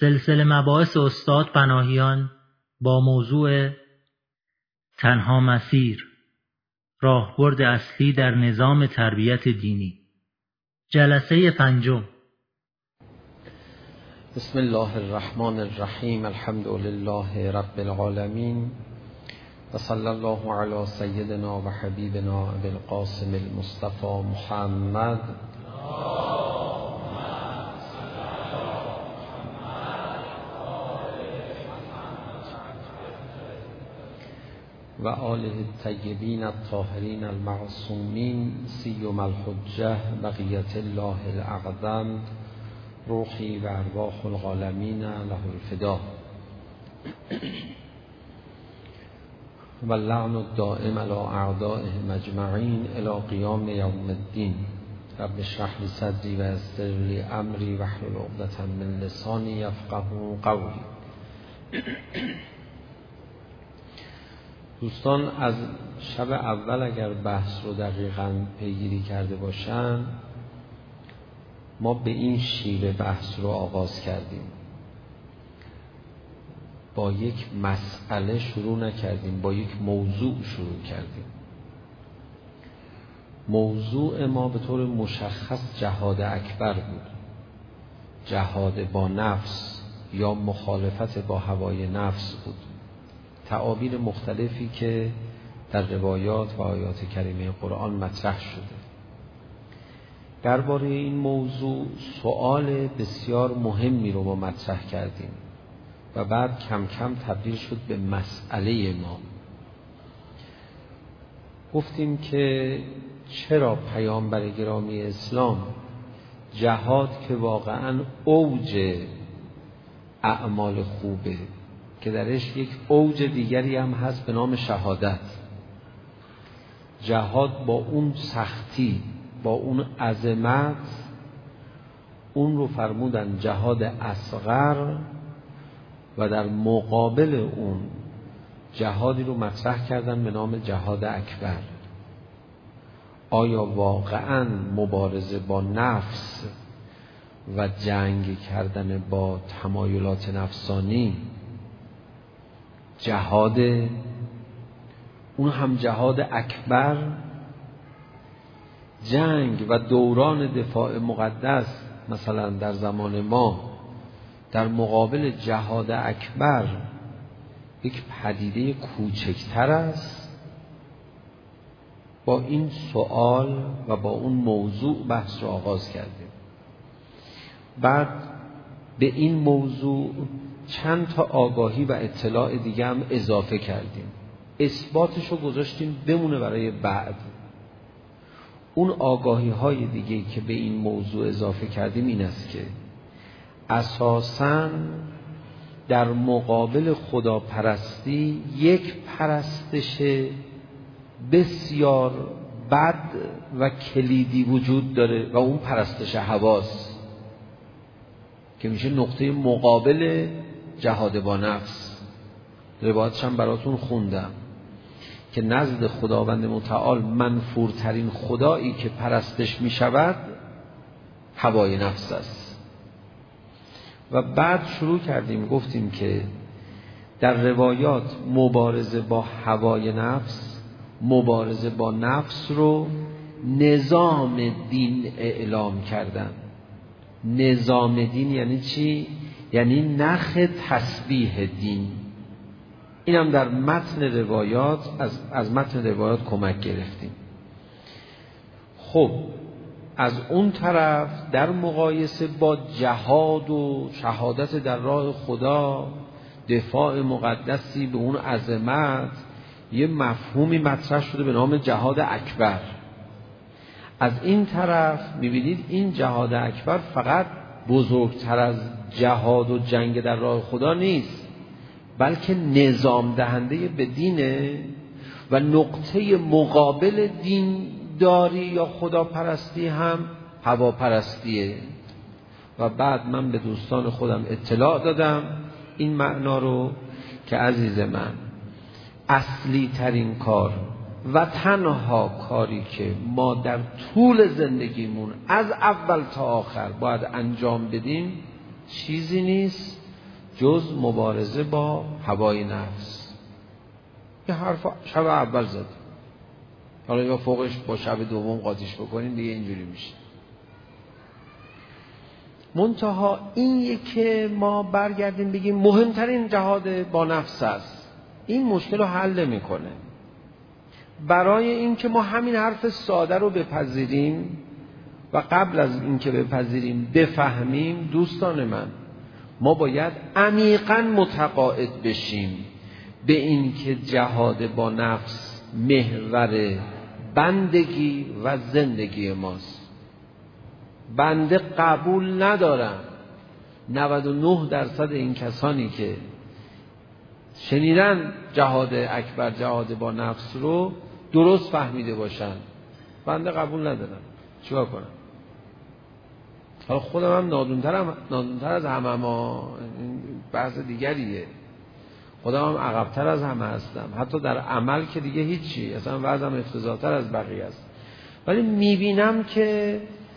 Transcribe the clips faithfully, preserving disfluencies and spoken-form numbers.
سلسله مباحث استاد پناهیان با موضوع تنها مسیر، راهبرد اصلی در نظام تربیت دینی، جلسه پنجم. بسم الله الرحمن الرحیم. الحمد لله رب العالمین و صلی الله علی سیدنا و حبیبنا ابی القاسم المصطفى محمد و آله الطیبین الطاهرین المعصومین، سیم الحجه بقیت الله الاعظم، روحی و ارواح العالمین له الفدا، و اللعن الدائم علی اعدائهم اجمعین الی قیام یوم الدین. رب اشرح لی صدری و یسر لی امری واحلل عقدة من لسانی یفقهوا قولی. دوستان از شب اول اگر بحث رو دقیقاً پیگیری کرده باشن، ما به این شیوه بحث رو آغاز کردیم. با یک مسئله شروع نکردیم، با یک موضوع شروع کردیم. موضوع ما به طور مشخص جهاد اکبر بود، جهاد با نفس یا مخالفت با هوای نفس بود. تعابیر مختلفی که در روایات و آیات کریمه قرآن مطرح شده. درباره این موضوع سؤال بسیار مهمی رو ما مطرح کردیم و بعد کم کم تبدیل شد به مسئله ما. گفتیم که چرا پیامبر گرامی اسلام جهاد که واقعا اوج اعمال خوبه، که درش یک اوج دیگری هم هست به نام شهادت، جهاد با اون سختی، با اون عظمت، اون رو فرمودن جهاد اصغر، و در مقابل اون جهادی رو مطرح کردن به نام جهاد اکبر. آیا واقعاً مبارزه با نفس و جنگ کردن با تمایلات نفسانی جهاد، اون هم جهاد اکبر؟ جنگ و دوران دفاع مقدس مثلا در زمان ما در مقابل جهاد اکبر یک پدیده کوچکتر است؟ با این سوال و با اون موضوع بحث رو آغاز کردیم. بعد به این موضوع چند تا آگاهی و اطلاع دیگه هم اضافه کردیم. اثباتش رو گذاشتیم بمونه برای بعد. اون آگاهی های دیگه که به این موضوع اضافه کردیم این است که اساساً در مقابل خداپرستی یک پرستش بسیار بد و کلیدی وجود داره و اون پرستش هواست، که میشه نقطه مقابل جهاد با نفس. روایتش هم براتون خوندم که نزد خداوند متعال منفورترین خدایی که پرستش میشود هوای نفس است. و بعد شروع کردیم گفتیم که در روایات مبارزه با هوای نفس، مبارزه با نفس رو نظام دین اعلام کردن. نظام دین یعنی چی؟ یعنی نخ تسبیح دین. این هم در متن روایات از, از متن روایات کمک گرفتیم. خب از اون طرف در مقایسه با جهاد و شهادت در راه خدا، دفاع مقدسی به اون عظمت، یه مفهومی مطرح شده به نام جهاد اکبر. از این طرف میبینید این جهاد اکبر فقط بزرگتر از جهاد و جنگ در راه خدا نیست، بلکه نظام دهنده به دینه و نقطه مقابل دین داری یا خداپرستی هم هواپرستیه. و بعد من به دوستان خودم اطلاع دادم این معنا رو که عزیز من، اصلی ترین کار و تنها کاری که ما در طول زندگیمون از اول تا آخر باید انجام بدیم چیزی نیست جز مبارزه با هوای نفس. یه حرف شب اول زد، حالا یا فوقش با شب دوم قاطیش بکنین دیگه اینجوری میشه. منتها این یکی ما برگردیم بگیم مهمترین جهاد با نفس است، این مشکل رو حل میکنه. برای این که ما همین حرف ساده رو بپذیریم و قبل از این که بپذیریم بفهمیم، دوستان من، ما باید عمیقاً متقاعد بشیم به این که جهاد با نفس محور بندگی و زندگی ماست. بنده قبول ندارم نود و نه درصد این کسانی که شنیدن جهاد اکبر، جهاد با نفس رو درست فهمیده باشن. بنده قبول ندارم، چیکار کنم؟ حالا خودم هم نادونترم، نادونتر از همه، ما بحث دیگریه. خودم هم عقبتر از همه هستم، حتی در عمل که دیگه هیچی، اصلا وضعم افتضاح‌تر از بقیه است. ولی میبینم که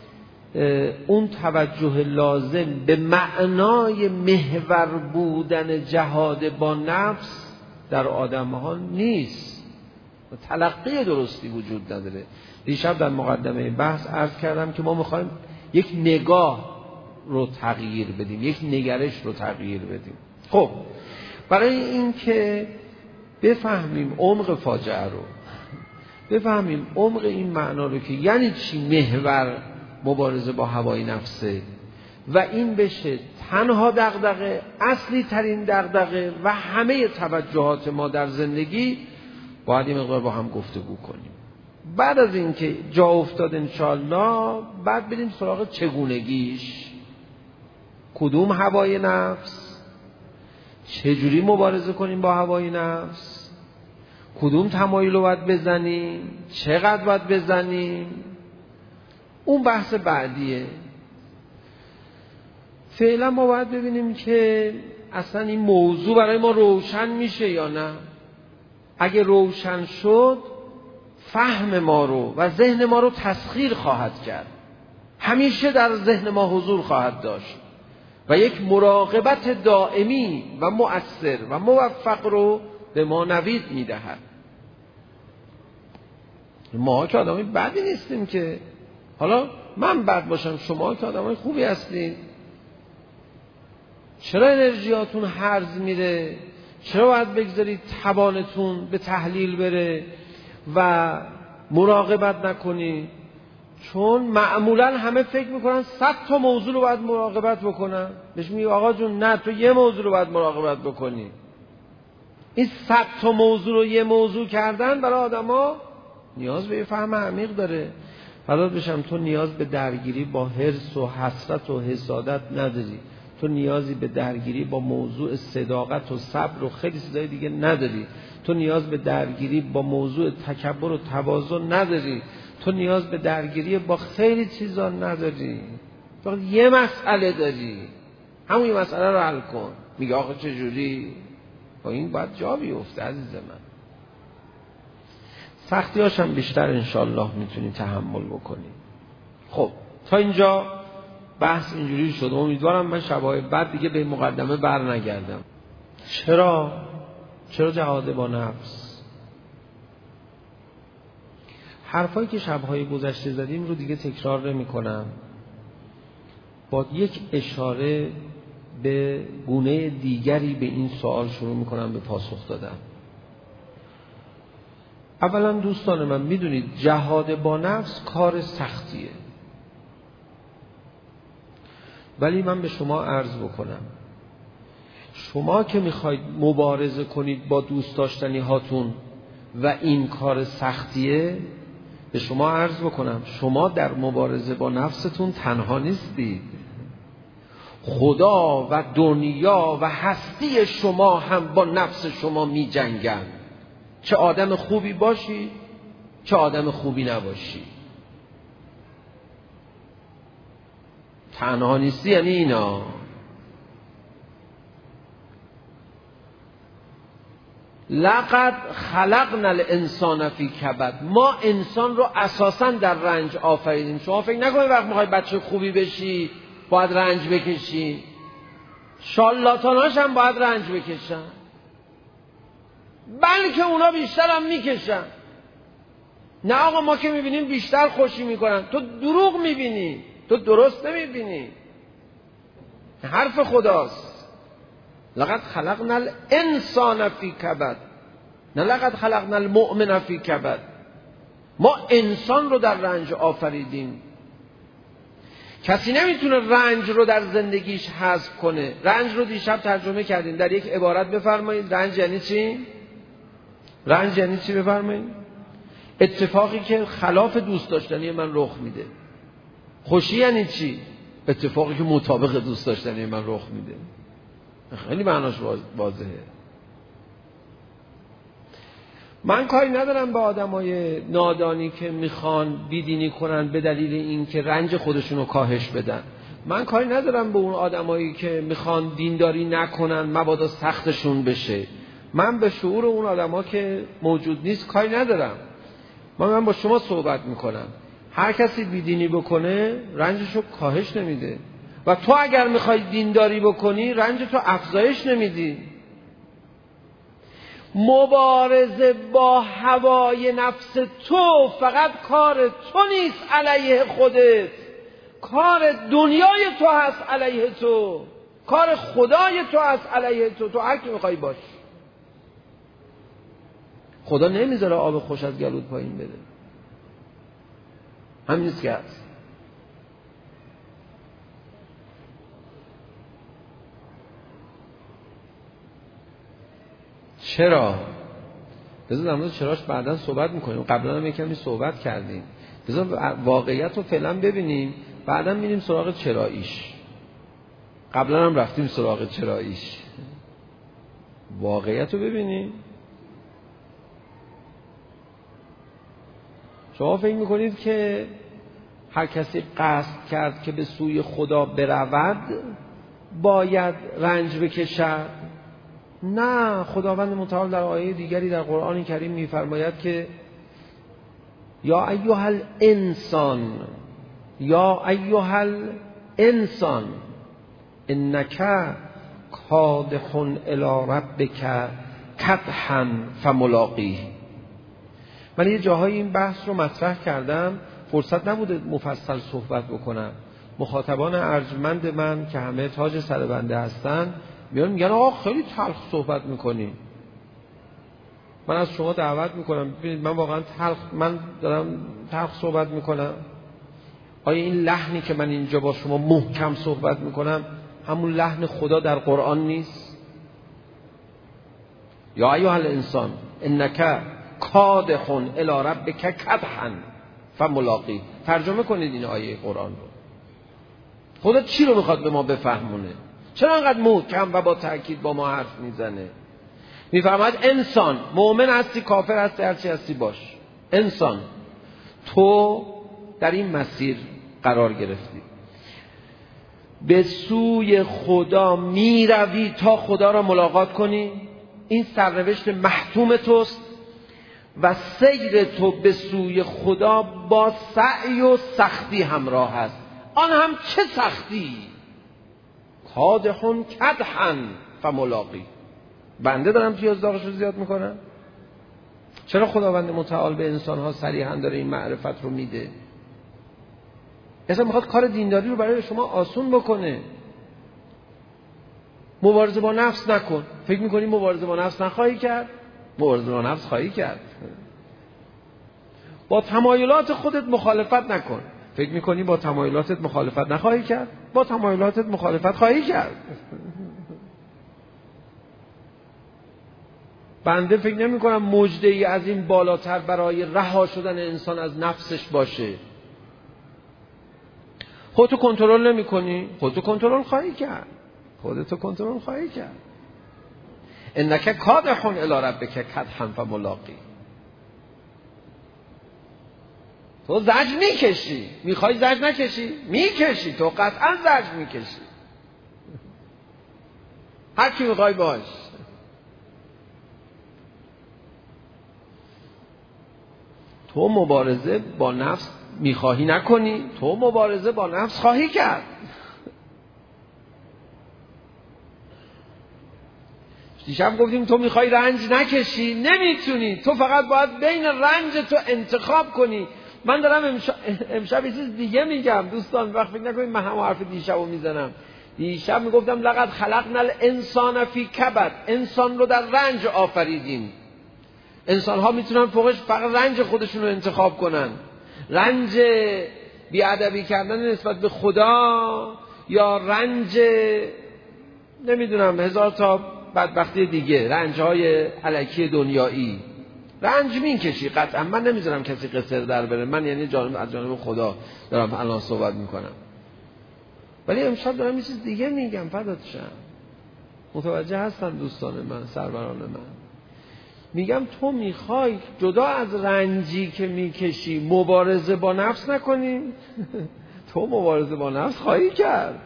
اون توجه لازم به معنای محور بودن جهاد با نفس در آدم‌ها نیست، تلقی درستی وجود نداره. دیشب در مقدمه بحث عرض کردم که ما میخوایم یک نگاه رو تغییر بدیم، یک نگرش رو تغییر بدیم. خب برای این که بفهمیم عمق فاجعه رو، بفهمیم عمق این معنا رو که یعنی چی محور مبارزه با هوای نفسه و این بشه تنها دغدغه، اصلی ترین دغدغه و همه توجهات ما در زندگی، باید این مقدار با هم گفتگو کنیم. بعد از این که جا افتاد انشالله، بعد بریم سراغ چگونگیش. کدوم هوای نفس، چجوری مبارزه کنیم با هوای نفس، کدوم تمایل رو باید بزنیم، چقدر باید بزنیم، اون بحث بعدیه. فعلا ما باید ببینیم که اصلا این موضوع برای ما روشن میشه یا نه. اگه روشن شد، فهم ما رو و ذهن ما رو تسخیر خواهد کرد، همیشه در ذهن ما حضور خواهد داشت و یک مراقبت دائمی و مؤثر و موفق رو به ما نوید میدهد. ما که آدمای بدی نیستیم که، حالا من بد باشم، شما که آدمای خوبی هستید، چرا انرژیاتون هرز میره؟ چرا باید بگذارید توانتون به تحلیل بره و مراقبت نکنید؟ چون معمولا همه فکر میکنن صد تا موضوع رو باید مراقبت بکنن. بهش میگه آقا جون نه، تو یه موضوع رو باید مراقبت بکنی. این صد تا موضوع رو یه موضوع کردن برای آدما نیاز به فهم عمیق داره. فدات بشم، تو نیاز به درگیری با حرص و حسرت و حسادت نداری. تو نیازی به درگیری با موضوع صداقت و صبر و خیلی چیزای دیگه نداری. تو نیاز به درگیری با موضوع تکبر و تواضع نداری. تو نیاز به درگیری با خیلی چیزا نداری. فقط یه مسئله داری، همون یه مسئله رو حل کن. میگه آخه چجوری؟ با این باید جا بیفته عزیز من. سختی هاشم بیشتر انشالله میتونی تحمل بکنی. خب تا اینجا بحث اینجوری شد. امیدوارم من شبای بعد دیگه به مقدمه بر نگردم. چرا؟ چرا جهاد با نفس؟ حرفایی که شبهای گذشته زدیم رو دیگه تکرار نمی کنم. با یک اشاره به گونه دیگری به این سوال شروع می کنم به پاسخ دادن. اولا دوستان من، میدونید جهاد با نفس کار سختیه، ولی من به شما عرض بکنم، شما که میخواید مبارزه کنید با دوست داشتنی هاتون و این کار سختیه، به شما عرض بکنم شما در مبارزه با نفستون تنها نیستید. خدا و دنیا و هستی شما هم با نفس شما می جنگن. چه آدم خوبی باشی، چه آدم خوبی نباشی. تنها نیستی یعنی اینا. لقد خلقنا الانسان فی کبد. ما انسان رو اساساً در رنج آفریدیم. شما فکر نکنید وقت میخوای بچه خوبی بشی باید رنج بکشی. شالاتاناش هم باید رنج بکشن، بلکه اونا بیشتر هم میکشن. نه آقا ما که میبینیم بیشتر خوشی میکنن، تو دروغ میبینی، تو درست نمیبینی. حرف خداست لقد خلقنا الانسان فی کبد، نه لقد خلقنا المؤمن فی کبد. ما انسان رو در رنج آفریدیم. کسی نمیتونه رنج رو در زندگیش حذف کنه. رنج رو دیشب ترجمه کردیم، در یک عبارت بفرمایید رنج یعنی چی؟ رنج یعنی چی بفرمایید؟ اتفاقی که خلاف دوست داشتنی من رخ میده. خوشی یعنی چی؟ اتفاقی که مطابق دوست داشتنی من رخ میده. خیلی معناش واضحه. من کاری ندارم به آدمای نادانی که میخوان بیدینی کنن به دلیل اینکه رنج خودشون رو کاهش بدن. من کاری ندارم به اون آدمایی که میخوان دینداری نکنن مبادا سختشون بشه. من به شعور اون آدما که موجود نیست کاری ندارم. من من با شما صحبت میکنم. هر کسی بیدینی بکنه رنجشو کاهش نمیده و تو اگر میخوای دینداری بکنی رنج تو افزایش نمیدی. مبارزه با هوای نفس تو فقط کار تو نیست علیه خودت، کار دنیای تو هست علیه تو، کار خدای تو هست علیه تو. تو هر کی میخوای باش. خدا نمیذاره آب خوش از گلوت پایین بده. همین است که هست. چرا؟ بذار در مورد چراش بعداً صحبت میکنیم. قبلا هم یکمی صحبت کردیم. بذار واقعیت رو فعلا ببینیم، بعداً میریم سراغ چراییش. قبلا هم رفتیم سراغ چراییش. واقعیت رو ببینیم. شما فکر میکنید که هر کسی قصد کرد که به سوی خدا برود باید رنج بکشد؟ نه، خداوند متعال در آیه دیگری در قرآن کریم میفرماید که یا ایها الانسان یا ایها الانسان انک کادح الی ربک کدحا فملاقیه. من یه جاهای این بحث رو مطرح کردم، فرصت نبوده مفصل صحبت بکنم. مخاطبان ارجمند من که همه تاج سر بنده هستن میان میگن آقا خیلی تلخ صحبت میکنی. من از شما دعوت میکنم ببینید من واقعا تلخ من دارم تلخ صحبت میکنم؟ آیا این لحنی که من اینجا با شما محکم صحبت میکنم همون لحن خدا در قرآن نیست؟ یا ایها الانسان انک کادح الی ربک کدحا فملاقیه. ترجمه کنید این آیه قرآن رو. خدا چی رو میخواد به ما بفهمونه؟ چرا انقدر محکم و با تأکید با ما حرف میزنه؟ میفرماید انسان، مؤمن هستی کافر هستی هرچی هستی باش، انسان تو در این مسیر قرار گرفتی، به سوی خدا میروی تا خدا را ملاقات کنی. این سرنوشت محتوم توست و سیر تو به سوی خدا با سعی و سختی همراه است. آن هم چه سختی؟ کادحون کدحن فملاقی. بنده دارم پیاز داغش رو زیاد میکنم؟ چرا خداوند متعال به انسانها صریحا داره این معرفت رو میده؟ اصلا میخواد کار دینداری رو برای شما آسون بکنه. مبارزه با نفس نکن. فکر میکنی مبارزه با نفس نخواهی کرد؟ مبارزه با نفس خواهی کرد. با تمایلات خودت مخالفت نکن. فکر میکنی با تمایلاتت مخالفت نخواهی کرد؟ با تمایلاتت مخالفت خواهی کرد. بنده فکر نمی کنم مجده‌ای از این بالاتر برای رها شدن انسان از نفسش باشه. خودتو کنترل نمی کنی؟ خودتو کنترل خواهی کرد. خودتو کنترل خواهی کرد. انک کادح الی ربک کدحا فملاقیه. تو زجر میکشی. میخوای زجر نکشی؟ میکشی. تو قطعا زجر میکشی. هر کی میخوای باش. تو مبارزه با نفس میخواهی نکنی، تو مبارزه با نفس خواهی کرد. دیشب گفتیم تو میخوای رنج نکشی، نمیتونی، تو فقط باید بین رنج تو انتخاب کنی. من دارم امشب, امشب یه چیز دیگه میگم دوستان، وقت فکر نکنید من هم حرف دیشبو میزنم. دیشب میگفتم لقد خلقنا الانسان فی کبد، انسان رو در رنج آفریدیم. انسان ها میتونن فوقش فقط رنج خودشون رو انتخاب کنن، رنج بیادبی کردن نسبت به خدا یا رنج نمیدونم هزار تا بدبختی دیگه، رنج های الکی دنیایی. رنج میکشی قطعا، من نمیذارم کسی قصر در بره، من یعنی جانب از جانب خدا دارم الان صحبت میکنم. ولی امشب دارم یه چیز دیگه میگم، فدات شم. متوجه هستن دوستان من، سروران من؟ میگم تو میخوای جدا از رنجی که میکشی مبارزه با نفس نکنی؟ تو مبارزه با نفس خواهی کرد.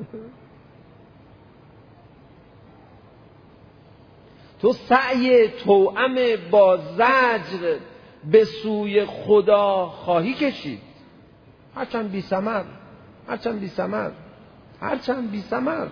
تو سعی توأم با زجر به سوی خدا خواهی کشید، هرچند بی ثمر، هرچند بی ثمر، هرچند بی ثمر.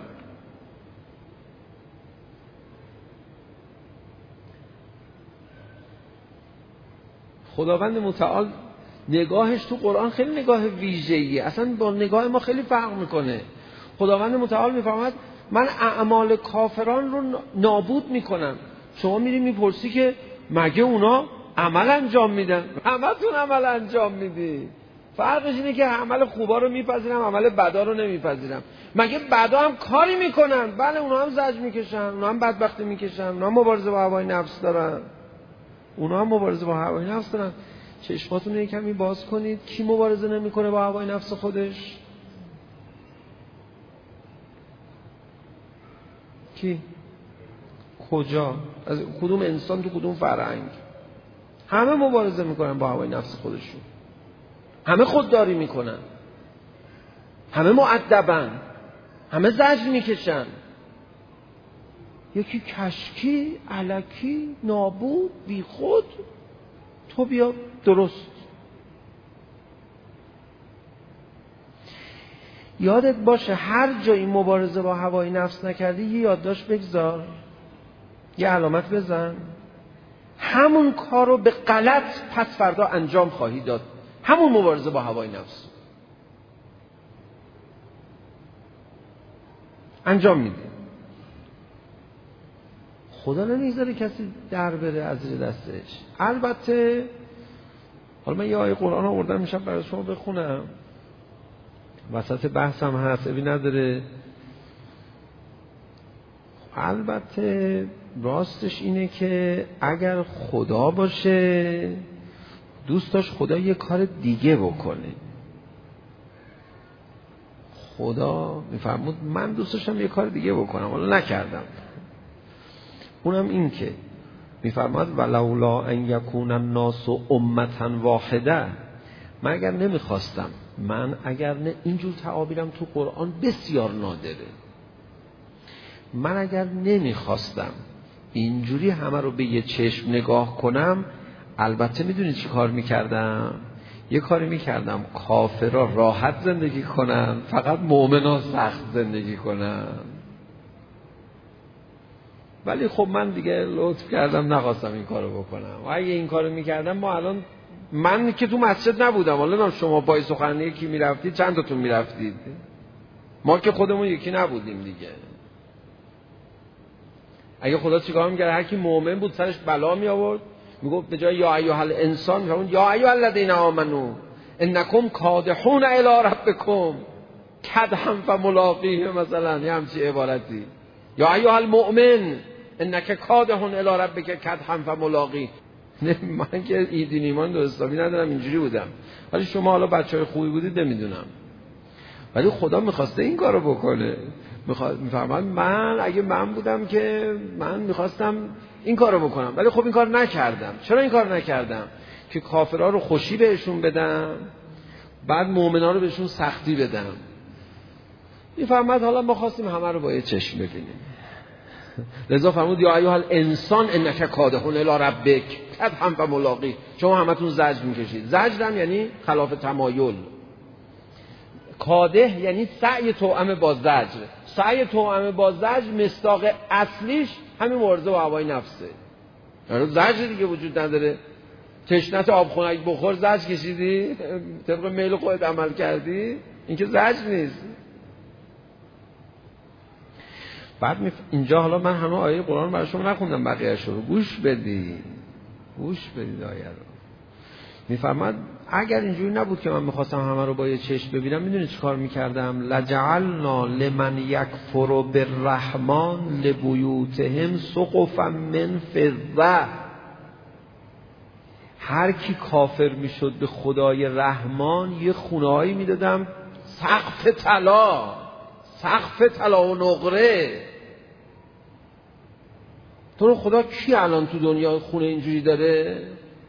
خداوند متعال نگاهش تو قرآن خیلی نگاه ویژه‌ایه، اصلا با نگاه ما خیلی فرق میکنه. خداوند متعال میفرماید من اعمال کافران رو نابود میکنم. شما میری میپرسی که مگه اونا عمل انجام میدن؟ همتون عمل انجام میدی، فرقش اینه که عمل خوبا رو میپذیرم، عمل بدا رو نمیپذیرم. مگه بدا هم کاری میکنن؟ بله اونا هم زجر میکشن، اونا هم بدبختی میکشن، اونا هم مبارزه با هوای نفس دارن، اونا هم مبارزه با هوای نفس دارن. چشماتون رو کمی باز کنید، کی مبارزه نمیکنه با هوای نفس خودش؟ کی؟ کجا؟ از کدوم انسان تو کدوم فرهنگ؟ همه مبارزه میکنن با هوای نفس خودشون، همه خودداری میکنن، همه مؤدبن، همه زجر میکشن. یکی کشکی، الکی، نابود، بی خود، تو بیا درست. یادت باشه هر جایی مبارزه با هوای نفس نکردی یه یادداشت بگذار، یه علامت بزن، همون کار رو به غلط پس فردا انجام خواهی داد، همون مبارزه با هوای نفس انجام میده. خدا نمیذاره کسی در بره از زیر دستش. البته حالا من یه آیه قرآن آوردم میشم برای شما بخونم، وسط بحثم هست، ابی نداره. البته راستش اینه که اگر خدا باشه دوست داشت خدا یه کار دیگه بکنه. خدا میفرمود من دوست داشتم یه کار دیگه بکنم، حالا نکردم. اونم این که میفرماد ولولا ان یکون الناس امة واحده، من اگر نمیخواستم، من اگر نه، اینجور تعابیرم تو قرآن بسیار نادره، من اگر نمیخواستم اینجوری همه رو به یه چشم نگاه کنم، البته میدونی چی کار میکردم؟ یه کاری میکردم کافرها راحت زندگی کنن، فقط مؤمنان سخت زندگی کنن. ولی خب من دیگه لطف کردم نخواستم این کارو بکنم. و اگه این کارو میکردم ما الان، من که تو مسجد نبودم، حالا شما پای سخنرانی کی میرفتید؟ چند تاتون میرفتید؟ ما که خودمون یکی نبودیم دیگه. اگه خدا چیکار میکرد؟ هر کی مؤمن بود سرش بلا می آورد، میگفت به جای یا ایها الانسان میگفت یا ایها الذین آمنو انکم کادحون الی ربکم کدحا فملاقیه، مثلا یه همچین عبارتی. یا ایها المؤمن انک کادحون الی ربک کدحا فملاقی. من که دین ایمان درستابی ندارم، اینجوری بودم، ولی شما حالا بچهای خوبی بودید نمیدونم. ولی خدا میخواسته این کارو بکنه. میفرماد من اگه من بودم که من میخواستم این کارو بکنم، ولی خب این کار نکردم. چرا این کار نکردم؟ که کافرها رو خوشی بهشون بدم، بعد مؤمنا رو بهشون سختی بدم. میفرماد حالا ما خواستیم همه رو با یه چشم ببینیم، لذا فرمود یا ایها الانسان انک کادحون الی ربک کدحا فملاقی. شما همتون زجر میکشید. زجر هم یعنی خلاف تمایل. کاده یعنی سعی توأم با زجر. سعی توأم با زجر مصداق اصلیش همین مبارزه با هوای نفسه. یعنی زجر دیگه وجود نداره. تشنت آب خنک بخور زجر کشیدی؟ طبق میل خودت عمل کردی؟ این که زجر نیست. بعد میف... اینجا حالا من همه آیه قرآن رو برای شما نخوندم، بقیه‌اش رو گوش بدید. گوش بدید آیه رو. میفرماد اگر اینجوری نبود که من میخواستم همه رو با یه چشم ببینم، میدونید چی کار میکردم؟ لجعلنا لمن یکفر بالرحمن لبیوتهم سقفا من فضة. هر کی کافر میشد به خدای رحمان یه خونه‌ای میدادم سقف طلا، سقف طلا و نقره. تو رو خدا کی الان تو دنیا خونه اینجوری داره؟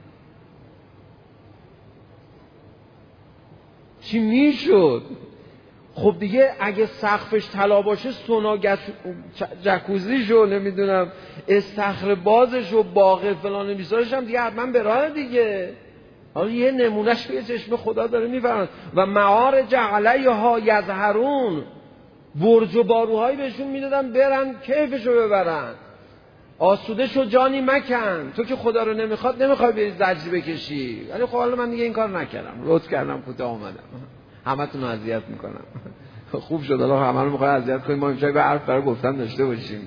چی میشد؟ خب دیگه اگه سقفش طلا باشه سونا جکوزیشو نمیدونم استخر بازش و باغ فلان میسارش هم دیگه حتما به راه دیگه. حالا یه نمونهش به چشم خدا داره میفرماد و معارج علیها یظهرون، برج و باروهایی بهشون میدادن برن کیفشو ببرن. آسوده شو جانی مکن، تو که خدا رو نمیخواد نمیخوای بری زجر بکشی. ولی خب حالا من دیگه این کار نکردم، لطف کردم کوتاه اومدم، همتون رو اذیت میکنم. خوب شد حالا همه رو میخوای اذیت کنیم، ما امشب به حرف برای گفتن داشته باشیم.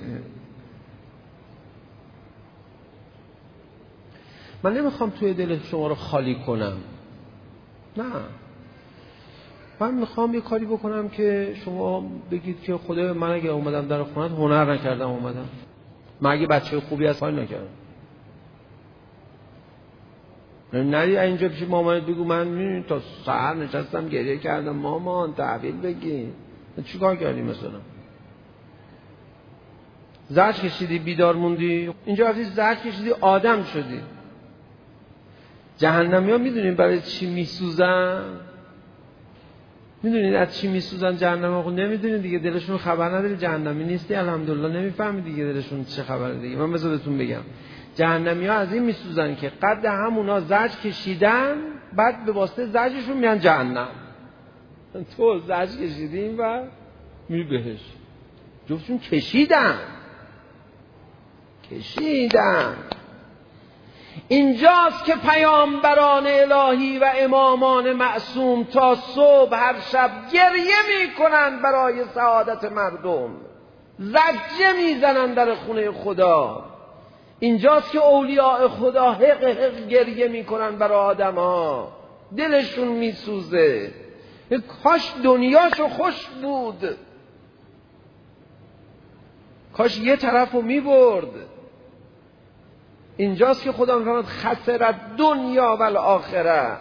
من نمیخوام توی دل شما رو خالی کنم، نه، من میخوام یه کاری بکنم که شما بگید که خدا من اگه اومدم در خونت هنر نکردم اومدم، من اگه بچه خوبی از حال نکردم. نری اینجا پیش مامانت بگو من تا سحر نشستم گریه کردم مامان تحویل بگی. چی کار کردی مثلا؟ زجر کشیدی بیدار موندی، اینجا رفتی زجر کشیدی آدم شدی. جهنمی ها میدونین برای چی میسوزن؟ میدونین از چی میسوزن جهنمی ها؟ نمیدونین دیگه، دلشون خبر نداری جهنمی نیستی الحمدلله، نمیفهمی دیگه دلشون چه خبره دیگه. من بذار بهتون بگم جهنمی ها از این میسوزن که قد همونا زجر کشیدن، بعد به واسطه زجرشون میان جهنم. تو زجر کشیدین و میری بهش، جفتشون کشیدن کشیدن. اینجاست که پیامبران الهی و امامان معصوم تا صبح هر شب گریه میکنن برای سعادت مردم، زجه میزنن در خونه خدا. اینجاست که اولیاء خدا حق حق گریه میکنن برای آدم ها، دلشون میسوزه. کاش دنیاشو خوش بود، کاش یه طرفو میبرد. اینجاست که خدا میفرماد خسرت دنیا و الاخره.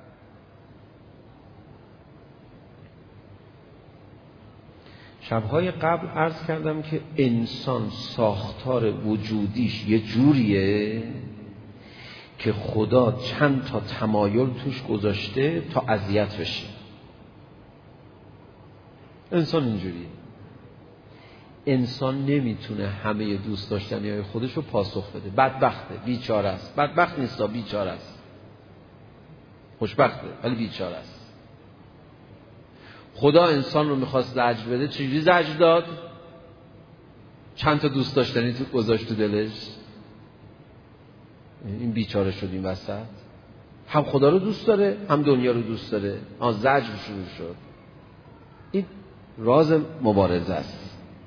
شبهای قبل عرض کردم که انسان ساختار وجودیش یه جوریه که خدا چند تا تمایل توش گذاشته تا اذیت بشه. انسان اینجوریه. انسان نمیتونه همه دوست داشتنی های خودش رو پاسخ بده. بدبخته، بیچاره است. بدبخت نیستا، بیچاره است. خوشبخته ولی بیچاره است. خدا انسان رو میخواست زجر بده، چجوری زجر داد؟ چند تا دوست داشتنی تو گذاشت تو دلش، این بیچاره شد این وسط. هم خدا رو دوست داره هم دنیا رو دوست داره، آن زجر شروع شد. این راز مبارزه است.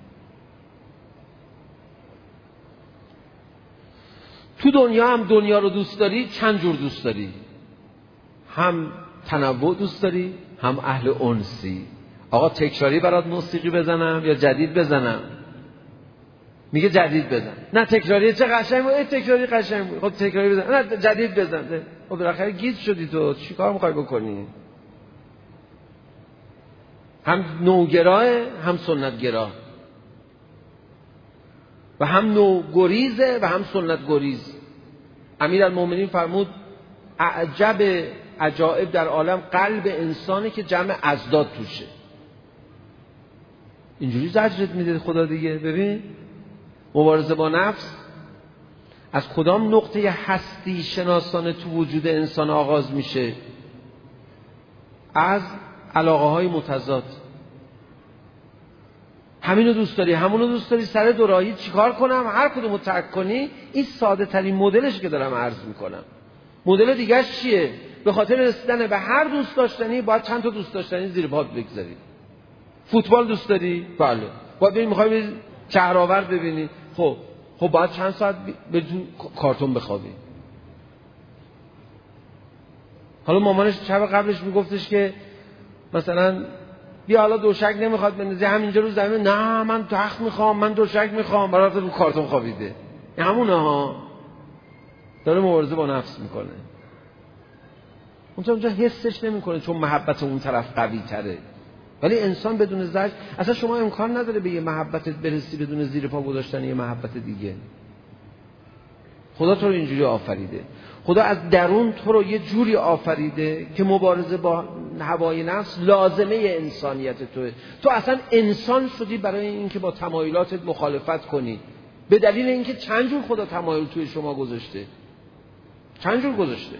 تو دنیا هم دنیا رو دوست داری، چند جور دوست داری، هم تنوع دوست داری هم اهل انسی. آقا تکراری برات موسیقی بزنم یا جدید بزنم؟ میگه جدید بزن. نه تکراری چه قشنگ بود، تکراری قشنگ بود، خب تکراری بزن. نه جدید بزن. خب بالاخره گیج شدی تو، چی کار میخوای بکنی؟ هم نوگراه هم سنتگراه و هم نوگریزه و هم سنت گریز. امیرالمومنین فرمود اعجب عجائب در عالم قلب انسانه که جمع ازداد توشه. اینجوری زجرت میده خدا دیگه. ببین مبارزه با نفس از کدام نقطه هستی شناسانه تو وجود انسان آغاز میشه؟ از علاقه های متضاد. همینو دوست داری، همونو دوست داری، سر دوراهی چیکار کنم؟ هر کدومو ترک کنی. این ساده ترین مدلش که دارم عرض میکنم. مدل دیگه‌اش چیه؟ به خاطر رسیدن به هر دوست داشتنی باید چند تا دوست داشتنی زیر پات بگذاری. فوتبال دوست داری؟ بله. باید ببین میخوای بری شهرآورد ببینی. خب خب باید چند ساعت بدون کارتون بخوابی. حالا مامانش شب قبلش میگفتش که مثلا بیا حالا دوشک نمیخواد بندازی همینجا رو زمین. نه من تخت میخوام، من دوشک میخوام. برات رو کارتون خوابیده. همونه ها. داره مبارزه با نفس میکنه. اونجا اونجا حسش نمیکنه چون محبت اون طرف قوی تره. ولی انسان بدون زجر، اصلا شما امکان نداره به یه محبتت برسی بدون زیر پا گذاشتن یه محبت دیگه. خدا تو رو اینجوری آفریده. خدا از درون تو رو یه جوری آفریده که مبارزه با هوای نفس لازمه انسانیت توه. تو اصلا انسان شدی برای اینکه با تمایلاتت مخالفت کنی. به دلیل اینکه چند جور خدا تمایل توی شما گذاشته. چند جور گذاشته.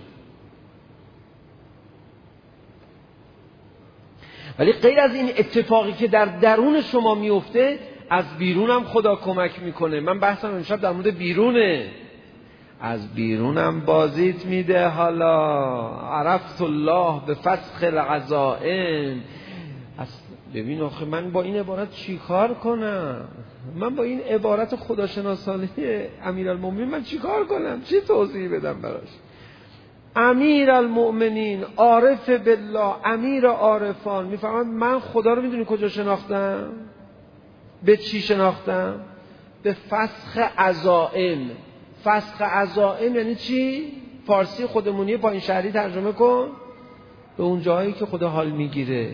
ولی غیر از این اتفاقی که در درون شما میفته، از بیرونم خدا کمک میکنه. من بحثم امشب در مورد بیرونه. از بیرونم بازیت میده. حالا عرفت الله به فسخ العزائم. ببین آخه من با این عبارت چی کار کنم؟ من با این عبارت خداشناسانه امیرالمومنین من چی کار کنم؟ چی توضیح بدم براش؟ امیرالمومنین، عارف بالله، امیر عارفان میفهمن من خدا رو میدونی کجا شناختم؟ به چی شناختم؟ به فسخ عزائم. فسخ عزائم یعنی چی؟ فارسی خودمونی پایین شهری ترجمه کن. به اون جایی که خدا حال میگیره.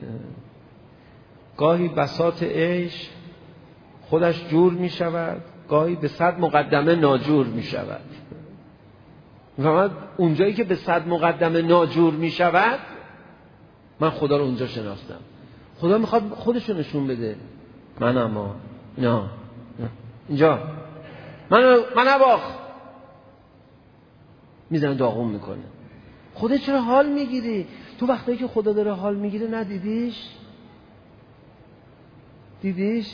گاهی بساط عیش خودش جور میشود، گاهی به صد مقدمه ناجور میشود. میفهمد؟ اون جایی که به صد مقدمه ناجور میشود، من خدا رو اونجا شناختم. خدا میخواد خودش رو نشون بده. من اما نه اینجا من من اباخ میزنه داغون میکنه. خودت چرا حال میگیری؟ تو وقتی که خدا داره حال میگیره ندیدیش؟ دیدیش؟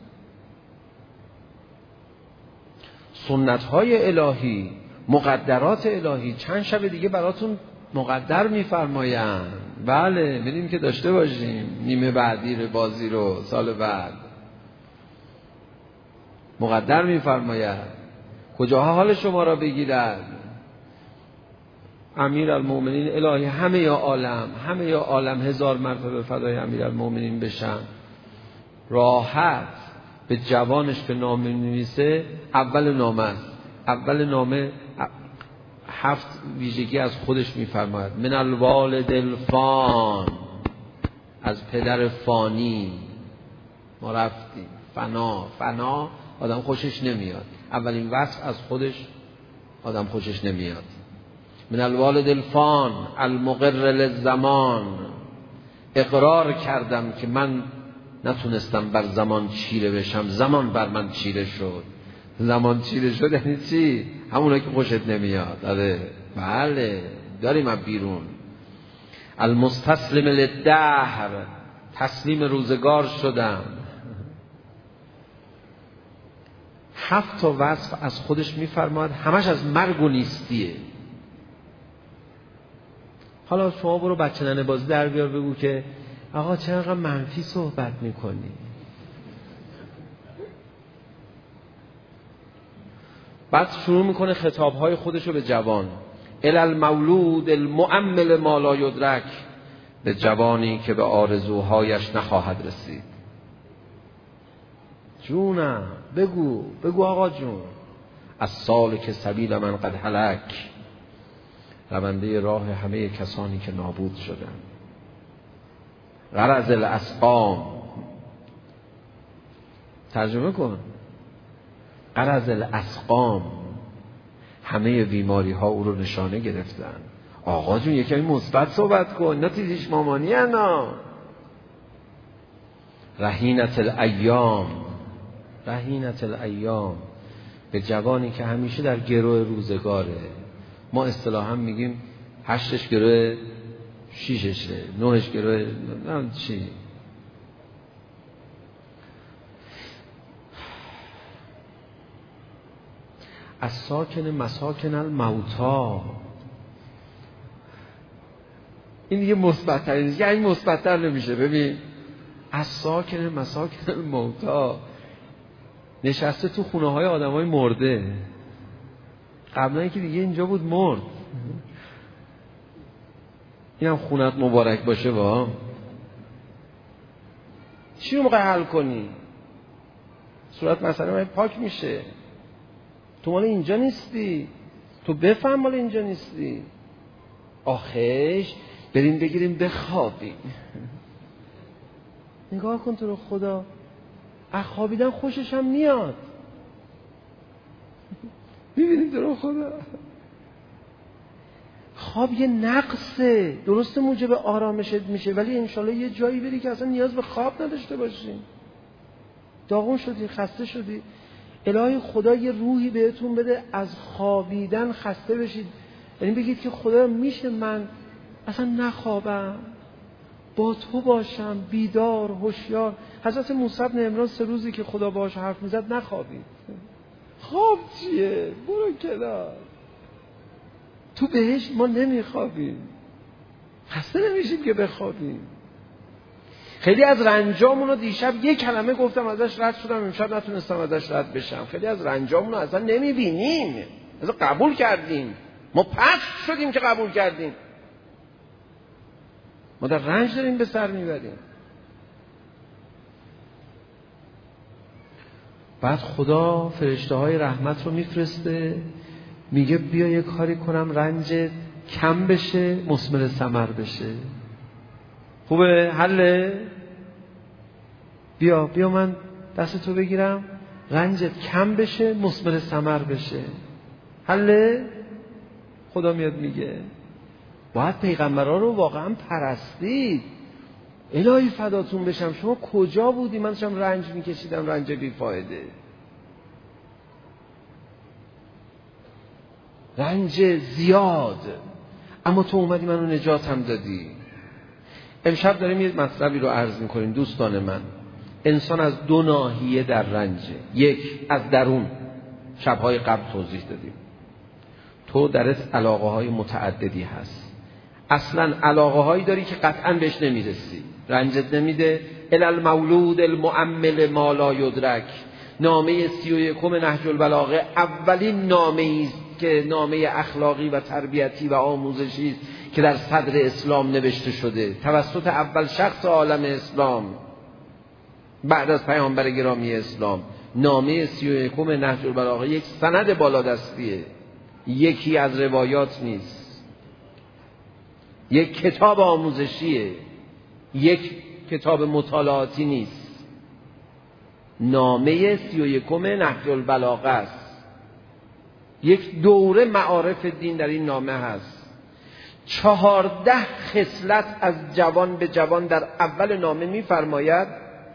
سنت های الهی، مقدرات الهی چند شب دیگه براتون مقدر میفرمایند. بله میدیم که داشته باشیم نیمه بعدی رو، بازی رو سال بعد مقدر میفرماید کجاها حال شما را بگیرد. امیرالمومنین الهی همه یا عالم همه یا عالم هزار مرتبه فدای امیرالمومنین بشن. راحت به جوانش که نامه نویسه، اول نامه است. اول نامه هفت ویژگی از خودش میفرماید. من الوالد الفان، از پدر فانی ما رفتیم. فنا فنا آدم خوشش نمیاد. اولین وصف از خودش آدم خوشش نمیاد. من الوالد الفان المقر للزمان، اقرار کردم که من نتونستم بر زمان چیره بشم، زمان بر من چیره شد. زمان چیره شد یعنی چی؟ همونایی که خوشت نمیاد. آره بله داریم از بیرون. المستسلم للدهر، تسلیم روزگار شدم. هفت تا وصف از خودش میفرماد، همش از مرگ و نیستیه. حالا شما برو بچه ننه بازی در بیار بگو که آقا چرا منفی صحبت میکنی؟ بعد شروع میکنه خطابهای خودشو به جوان. الالمولود المؤمل ما لا یدرک، به جوانی که به آرزوهایش نخواهد رسید. جونم بگو بگو آقا جون. از سال که سبیل من قد هلک، رونده راه همه کسانی که نابود شدن. غرض الاسقام، ترجمه کن. غرض الاسقام، همه بیماری ها او رو نشانه گرفتن. آقا جون یکی مثبت صحبت کن، نه تیزیش مامانی انا. رهینت الایام، رهینت الایام، به جوانی که همیشه در گروه روزگاره. ما اصطلاحا میگیم هشتش گروه شیششه، نهش گروه نه چی. از ساکن مساکن الموتا. این دیگه مثبت ترین، دیگه این مثبت تر نمیشه. ببین از ساکن مساکن الموتا، نشسته تو خونه های آدم های مرده. قبلا اینکه دیگه اینجا بود مرد. اینم خونت مبارک باشه. با چی رو موقع حل کنی؟ صورت مثلا من پاک میشه. تو مال اینجا نیستی، تو بفهم مال اینجا نیستی. آخش بریم بگیریم بخوابیم. نگاه کن تو رو خدا، از خوابیدن خوشش هم میاد. ببینید تو رو خدا، خواب یه نقصه، درسته موجب آرامشت میشه، ولی انشالله یه جایی بری که اصلا نیاز به خواب نداشته باشی. داغون شدی، خسته شدی، الهی خدا یه روحی بهتون بده از خوابیدن خسته بشید. یعنی بگید که خدا میشه من اصلا نخوابم، با تو باشم، بیدار، هوشیار. حضرت موسی بن عمران سه روزی که خدا باهاش حرف میزد نخوابید. خواب چیه؟ برو کنار. تو بهش ما نمیخوابیم، خسته نمیشیم که بخوابیم. خیلی از رنجامون رو دیشب یک کلمه گفتم ازش رد شدم، امشب نتونستم ازش رد بشم. خیلی از رنجامون رو اصلا نمیبینیم، اصلا قبول کردیم. ما پست شدیم که قبول کردیم. ما در رنج داریم به سر میبریم. بعد خدا فرشته های رحمت رو میفرسته، میگه بیا یه کاری کنم رنجت کم بشه، مثمر ثمر بشه. خوبه؟ حله؟ بیا بیا من دست تو بگیرم، رنجت کم بشه، مثمر ثمر بشه. حله؟ خدا میاد میگه باید پیغمبران رو واقعا پرستید. الهی فداتون بشم، شما کجا بودی؟ من داشتم رنج میکشیدم، رنج بیفایده، رنج زیاد، اما تو اومدی منو نجاتم دادی. امشب داریم یه مطلبی رو عرض میکنیم دوستان من. انسان از دو ناحیه در رنجه. یک، از درون، شبهای قبل توضیح دادیم، تو درت علاقه های متعددی هست، اصلا علاقه هایی داری که قطعا بهش نمیرسی، رنجت نمیده. الالمولود المؤمل ما لا یدرک، نامه سی و یکم نهج البلاغه اولین نامه است که نامه اخلاقی و تربیتی و آموزشی است که در صدر اسلام نوشته شده توسط اول شخص عالم اسلام بعد از پیامبر گرامی اسلام. نامه سی و یکم نهج البلاغه یک سند بالادستیه، یکی از روایات نیست، یک کتاب آموزشیه، یک کتاب مطالعاتی نیست. نامه سی و یکم نهج البلاغه است. یک دوره معارف دین در این نامه هست. چهارده خصلت از جوان به جوان در اول نامه می‌فرماید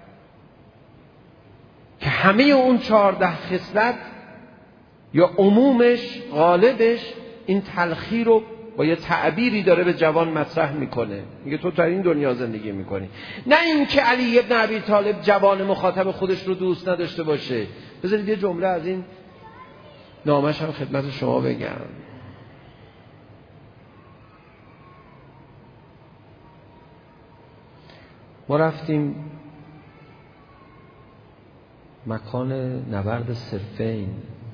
که همه اون چهارده خصلت یا عمومش، غالبش این تلخی رو با یه تعبیری داره به جوان مطرح میکنه. میگه تو در این دنیا زندگی میکنی، نه این که علی ابن ابی طالب جوان مخاطب خودش رو دوست نداشته باشه. بذارید یه جمله از این نامش هم خدمت شما بگم. ما رفتیم مکان نبرد صفین.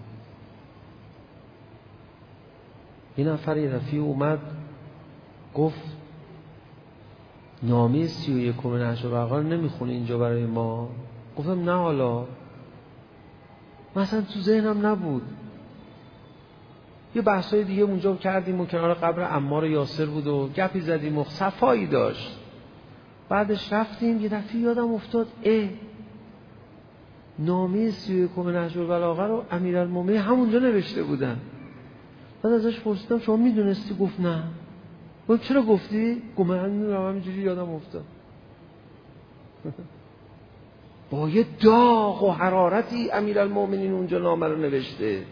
این نفر یه رفیع اومد گفت نامه سی و یکم نهج البلاغه نمیخونی اینجا برای ما؟ گفتم نه، حالا مثلا تو ذهنم نبود. یه بحثای دیگه اونجا کردیم و کنار قبر عمار یاسر بود و گپی زدیم و صفایی داشت. بعدش رفتیم یه دفعه یادم افتاد اه نامه سی و یکم نهج البلاغه رو امیرالمومنین همونجا نوشته بودن. بعد ازش پرسیدم شما میدونستی؟ گفت نه. گفت چرا گفتی؟ گفت من میدونم، همینجوری یادم افتاد. با یه داغ و حرارتی امیرالمومنین اونجا نامه رو نوشته،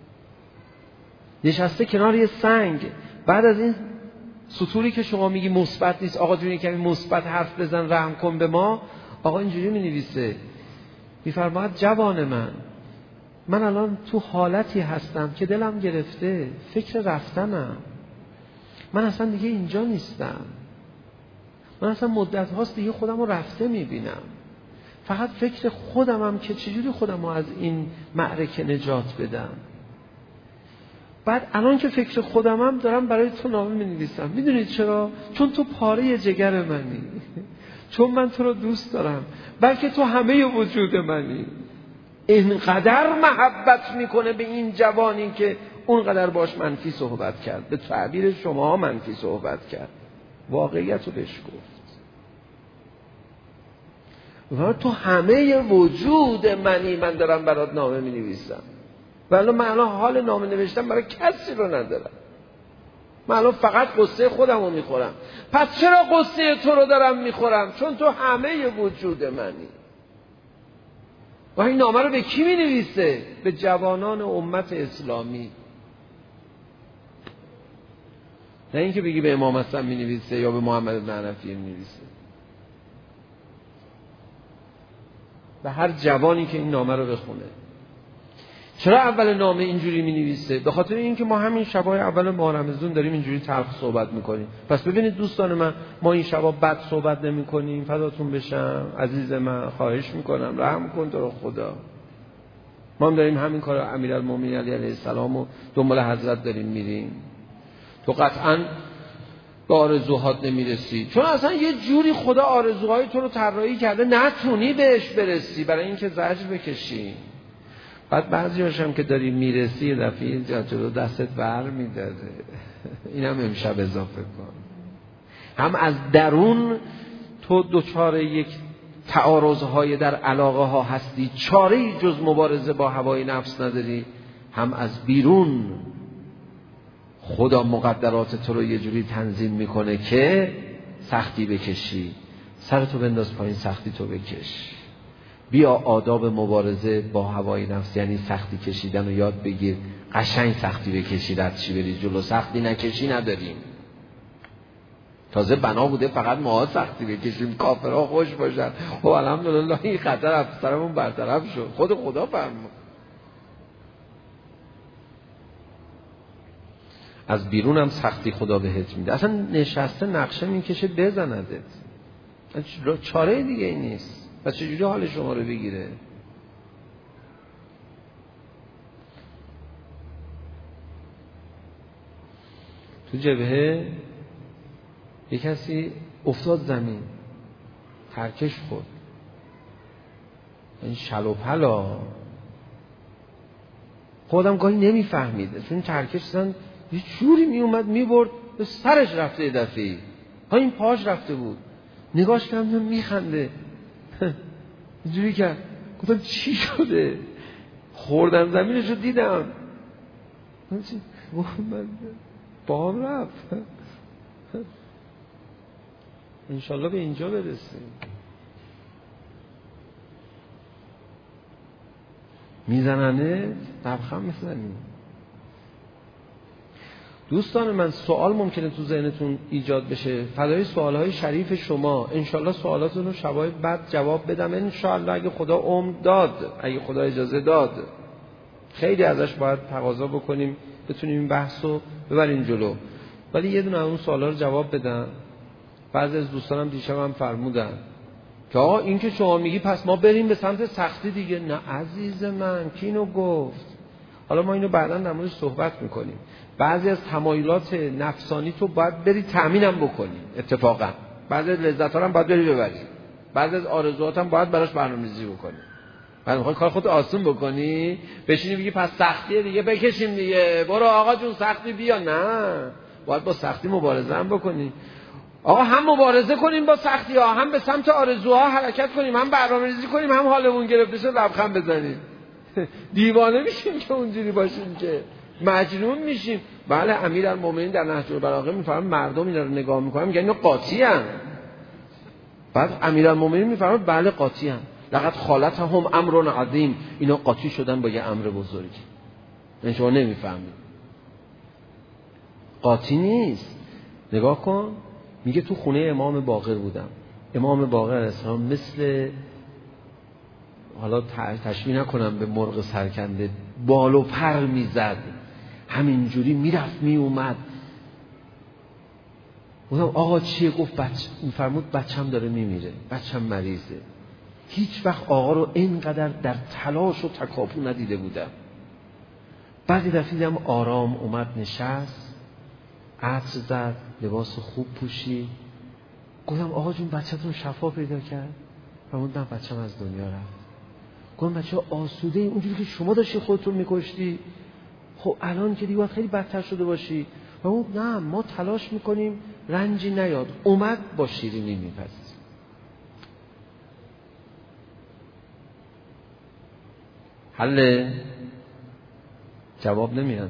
نشسته کنار یه سنگ. بعد از این سطوری که شما میگی مثبت نیست، آقا جون کمی مثبت حرف بزن، رحم کن به ما، آقا اینجوری مینویسه، میفرماید جوان من، من الان تو حالتی هستم که دلم گرفته، فکر رفتنم، من اصلا دیگه اینجا نیستم، من اصلا مدت هاست دیگه خودم رو رفته میبینم، فقط فکر خودمم که چجوری خودم رو از این معرکه نجات بدم. بعد الان که فکر خودمم دارم برای تو نامه می‌نویسم. میدونید چرا؟ چون تو پاره جگر منی، چون من تو رو دوست دارم، بلکه تو همه وجود منی. اینقدر محبت میکنه به این جوانی که اونقدر باش منفی صحبت کرد، به تعبیر شما منفی صحبت کرد، واقعیت رو بهش گفت. تو همه وجود منی، من دارم برات نامه می‌نویسم. ولی من الان حال نامه نوشتن برای کسی رو ندارم، من الان فقط قصه خودم رو میخورم. پس چرا قصه تو رو دارم میخورم؟ چون تو همه وجود منی. و این نامه رو به کی مینویسه؟ به جوانان امت اسلامی. نه اینکه بگی به امام حسن مینویسه یا به محمد بن حنفیه مینویسه، به هر جوانی که این نامه رو بخونه. چرا اول نامه اینجوری می نویسه؟ به خاطر اینکه ما همین شبای اول ماه رمضان داریم اینجوری تلخ صحبت میکنیم. پس ببینید دوستان من، ما این شبا بد صحبت نمی کنیم. فداتون بشم عزیز من، خواهش میکنم رحم کن تو رو خدا. ما هم داریم همین کار امیرالمومنین علی علیه السلام و دنبال حضرت داریم میریم. تو قطعاً به آرزوهات نمیرسی، چون اصلا یه جوری خدا آرزوهای تو رو طراحی کرده نتونی بهش برسی، برای اینکه زجر بکشی. بعد بعضی هاشم که داری میرسی یه دفعه جلو دستت بر میداره. این هم امشب اضافه کن. هم از درون تو دوچار یک تعارضهای در علاقه ها هستی، چاره‌ای جز مبارزه با هوای نفس نداری. هم از بیرون خدا مقدرات تو رو یه جوری تنظیم میکنه که سختی بکشی. سرتو بنداز پایین، سختی تو بکش. بیا آداب مبارزه با هوای نفس یعنی سختی کشیدن رو یاد بگیر. قشنگ سختی بکشی، رد چی بری جلو. سختی نکشی نداریم. تازه بنا بوده فقط ما سختی بکشیم، کافرها خوش باشن. خب الحمدلله این خطر افسرمون برطرف شد. خود خدا فرمود. از بیرون هم سختی خدا بهت میده. اصلا نشسته نقشه میکشه بزندت. چاره دیگه ای نیست. پس چجوری حال شما رو بگیره؟ تو جبهه یک کسی افتاد زمین، ترکش خورد. این شل و پلا خودم گاهی نمیفهمیده، چون ترکش زن یه جوری میومد میبرد به سرش رفته، یه دفعه ها این پاش رفته بود. نگاش کردم میخنده، اینجوری کرد. گفتم چی شده؟ خوردم زمینش رو دیدم. من با هم رفت. انشالله به اینجا برسیم. میزننه لبخند میزنی. دوستان من، سوال ممکنه تو ذهنتون ایجاد بشه. فدای سوالهای شریف شما. انشالله سوالاتون رو شبای بعد جواب بدم انشالله، اگه خدا عمر داد، اگه خدا اجازه داد. خیلی ازش باید تقاضا بکنیم بتونیم این بحث رو ببریم جلو. ولی یه دونه اون سوالا رو جواب بدم. بعضی از دوستانم دیشب هم فرمودن که آقا این که شما میگی پس ما بریم به سمت سختی دیگه. نه عزیز من، کی اینو گفت؟ حالا ما اینو بعداً در موردش صحبت میکنیم. بعضی از تمایلات نفسانی تو باید بری تأمینم بکنی. اتفاقا بعضی از لذت‌ها رو هم باید بری ببری. بعضی از آرزوهات هم باید براش برنامه‌ریزی بکنی. بعد میخوای کار خودت آسون بکنی، بشینی بگی پس سختیه دیگه بکشیم دیگه، برو آقا جون سختی بیا. نه، باید با سختی مبارزه هم بکنی. آقا هم مبارزه کنیم با سختی ها، هم به سمت آرزوها حرکت کنیم، هم برنامه‌ریزی کنیم، هم حالمون گرفته شد لبخند بزنیم. دیوانه میشیم که اونجوری باشیم، که مجنون میشیم. بله امیرالمومنین در نهج البلاغه میفرماید مردم اینا رو نگاه میکنن میگن اینا قاطی ان. بعد امیرالمومنین میفرماید بله قاطی ان. لقد خالتهم امر عظیم. اینا قاطی شدن با یه امر بزرگی. این شما نمیفهمید. قاطی نیست. نگاه کن، میگه تو خونه امام باقر بودم. امام باقر علیه السلام مثل حالا تشبیه نکنم به مرغ سرکنده، بال و پر میزد، همینجوری میرفت میومد. گفتم آقا چیه؟ گفت بچه، میفرمود بچم داره میمیره، بچم مریضه. هیچ وقت آقا رو اینقدر در تلاش و تکاپو ندیده بودم. بعد دفعه دیدم آرام اومد نشست، عطر زد، لباس خوب پوشید. گفتم آقا جون بچه‌تون شفا پیدا کرد؟ فرمود نه بچه‌م از دنیا رفت. گفتم بچه آسوده ای اونجوری که شما داشتی خودتون میکشتی، خب الان که دیگه باید خیلی بدتر شده باشی. فرمود نه ما تلاش میکنیم رنجی نیاد. اومد با شیرینی میپذیر. حله؟ جواب نمیاد.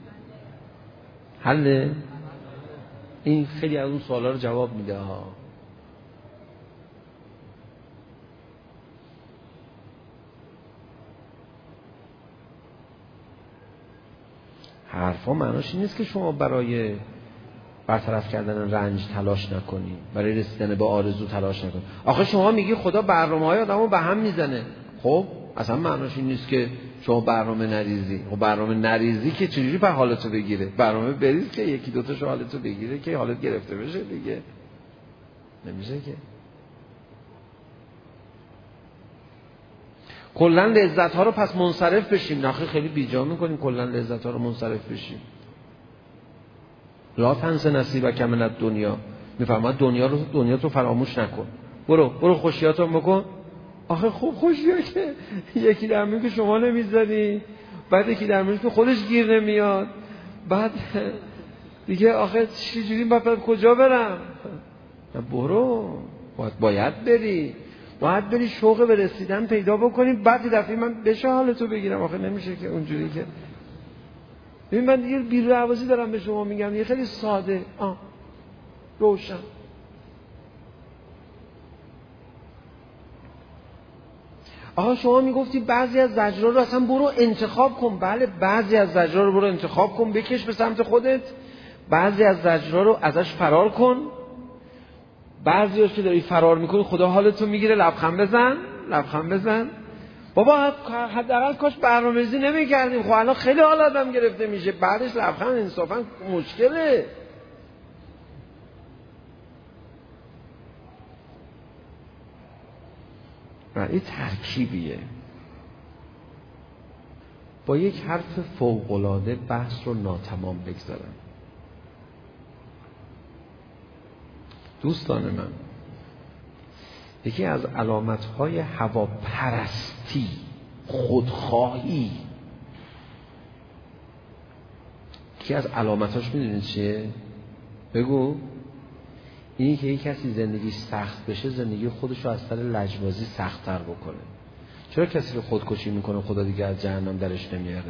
حله؟ این خیلی از اون سوالا رو جواب میده ها. حرفا معناش این نیست که شما برای برطرف کردن رنج تلاش نکنی، برای رسیدن به آرزو تلاش نکنی. آخه شما میگی خدا برنامه‌های آدمو به هم میزنه. خب اصلا معناش این نیست که شما برنامه نریزی. خب برنامه نریزی که چجوری به حالتو بگیره؟ برنامه بریز که یکی دو تاشو حالتو بگیره که حالت گرفته بشه دیگه. نمیشه که. کلا لذت ها رو پس منصرف بشیم. نخیر خیلی بیجا میکنیم کلا لذت ها رو منصرف بشیم. لا تنس نصیبک من الدنیا، میفرماد دنیا رو دنیا تو فراموش نکن. برو برو خوشیاتو بکن. آخه خوب خوشیه که یکی در میون که شما نمیزنی، بعد یکی در میون که خودش گیر نمیاد، بعد دیگه آخه چجوری باید کجا برم؟ برو، باید باید بری باید بری شوق به رسیدن پیدا بکنی. بعد دفعه من بشه حالتو بگیرم. آخه نمیشه که اونجوری که ببین من دیگه بی‌رحواسی دارم به شما میگم. یه خیلی ساده آه روشن. آها شما میگفتی بعضی از زجرها رو اصلا برو انتخاب کن. بله بعضی از زجرها رو برو انتخاب کن، بکش به سمت خودت. بعضی از زجرها رو ازش فرار کن. بعضی هاش که داری فرار میکنی خدا حالتو میگیره. لبخند بزن لبخند بزن. بابا حداقل کاش برنامه‌ریزی نمی‌کردیم. خب الان خیلی حال آدم گرفته میشه، بعدش لبخند انصافا مشکله. این ترکیبیه. با یک حرف فوق‌العاده بحث رو ناتمام بگذارم. دوستان من، یکی از علامت‌های هواپرستی، خودخواهی، یکی از علامتاش میدونید چیه؟ بگو. اینی که یک کسی زندگی سخت بشه زندگی خودش رو از سر لجبازی سخت‌تر بکنه. چرا کسی رو خودکشی میکنه خدا دیگه از جهنم درش نمیاره؟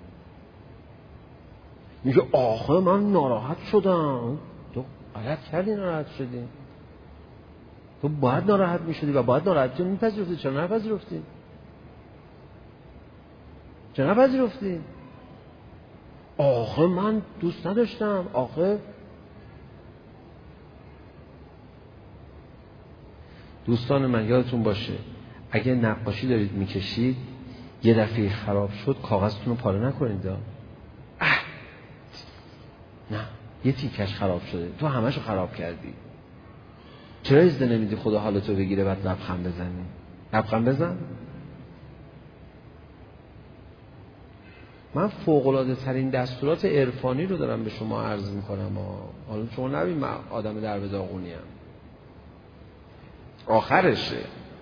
میگه آخه من ناراحت شدم. تو غلط کردی ناراحت شدی. تو باید ناراحت میشدی و باید ناراحتی رو میپذیرفتی. چرا نپذیرفتی؟ چرا نپذیرفتی؟ آخه من دوست نداشتم. آخه دوستان من یادتون باشه اگه نقاشی دارید میکشید یه دفعه خراب شد کاغذتون رو پاره نکنید. اه نه یه تیکش خراب شده تو همشو خراب کردی. چرا اجازه نمیدی خدا حالتو بگیره بعد لبخند بزنی؟ لبخند بزن. من فوق‌العاده ترین دستورات عرفانی رو دارم به شما عرض میکنم. حالا شما نبین من آدم در به داغونی ام. آخرشه.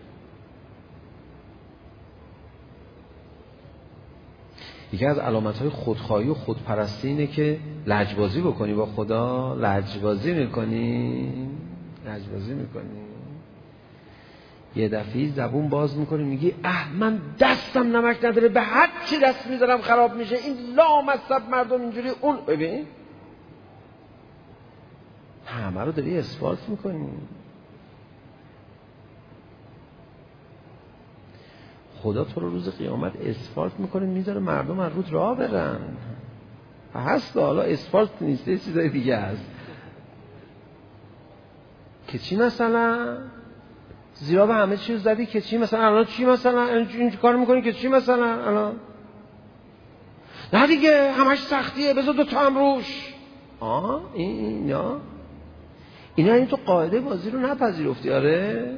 یکی از علامت‌های خودخواهی و خودپرستی اینه که لجبازی بکنی با خدا. لجبازی میکنی لجبازی میکنی یه دفعه زبون باز میکنی میگی اه من دستم نمک نداره به هر چی دست میذارم خراب میشه. این لامصب مردم اینجوری اون. ببین همه رو داری اسفالت میکنی. خدا تو رو روز قیامت اسفالت میکنه میذاره مردم از رود راه برن. هست حالا اسفالت نیست یه چیزای دیگه هست که چی مثلا زیرا به همه چیز زدی که چی مثلا الان چی مثلا این کار میکنی که چی مثلا الان نه دیگه همش سختیه بذار دو تا هم روش. آه اینا اینا این تو قاعده بازی رو نپذیرفتی. آره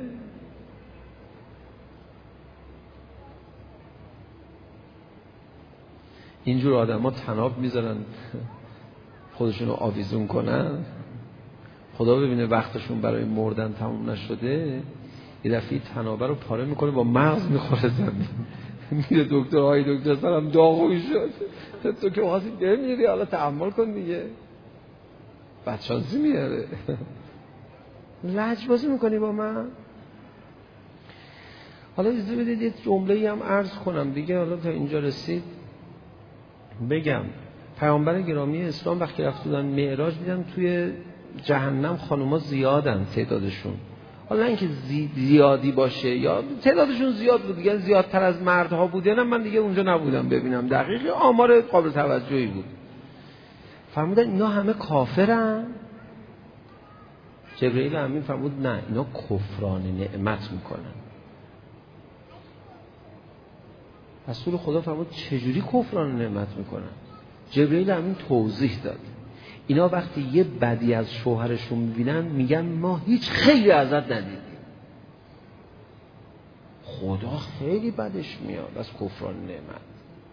اینجور آدم ها تناب میذارن خودشونو آویزون کنن، خدا ببینه وقتشون برای مردن تموم نشده یه دفعه تنابه رو پاره میکنه با مغز میخوره زمین. میره دکتر، های دکتر سرم داغوی شد. تو که واسه بمیری حالا تحمل کن دیگه. بدشانسی میاره. لج بازی میکنی با من. حالا اجازه بدید یه جمله‌ای هم عرض کنم دیگه. حالا تا اینجا رسید بگم پیامبر گرامی اسلام وقتی رفتن معراج دیدن توی جهنم خانوما زیادن تعدادشون. حالا اینکه زیادی باشه یا تعدادشون زیاد بود دیگه، زیادتر از مردها بود یا نه من دیگه اونجا نبودم ببینم دقیقی، آمار قابل توجهی بود. فرمودن اینا همه کافرن. جبرئیل امین فرمود نه اینا کفران نعمت میکنن. رسول خدا فرمود چجوری کفران نعمت میکنن؟ جبرئیل امین توضیح داد اینا وقتی یه بدی از شوهرشون میبینن میگن ما هیچ خیری ازت ندیدیم. خدا خیلی بدش میاد از کفران نعمت.